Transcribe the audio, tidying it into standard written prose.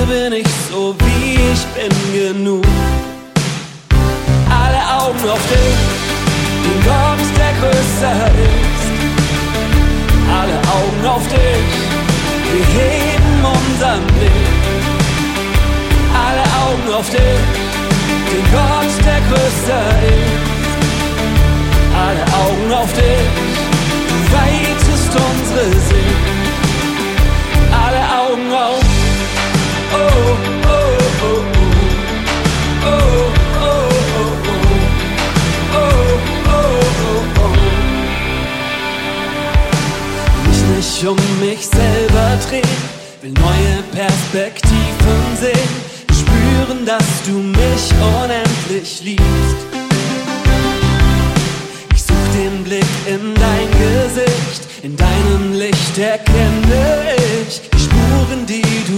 dir bin ich so wie ich bin genug. Alle Augen auf dich, den Gott, der größer ist. Alle Augen auf dich, wir heben unseren Blick. Alle Augen auf dich, den Gott, der größer ist. Alle Augen auf dich, du weitest unsere Sicht. Alle Augen auf, oh, oh, oh, oh, oh, oh, oh, oh, oh, oh. Mich nicht um mich selber drehen, will neue Perspektiven sehen, spüren, dass du mich unendlich liebst. Ich such den Blick in dein Gesicht, in deinem Licht erkenne ich die Spuren, die du